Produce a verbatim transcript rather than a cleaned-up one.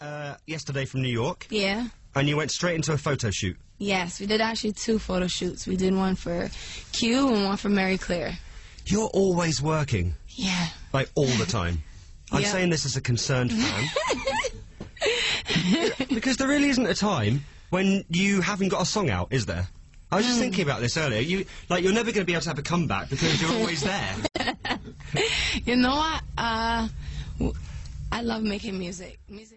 uh, yesterday from New York. Yeah. And you went straight into a photo shoot. Yes, we did actually two photo shoots. We did one for Q and one for Mary Claire. You're always working. Yeah. Like, all the time. I'm Yeah. saying this as a concerned fan. Because there really isn't a time when you haven't got a song out, is there? I was just Mm. thinking about this earlier. You, like, you're never going to be able to have a comeback because you're always there. You know what? Uh, w- I love making music. Music.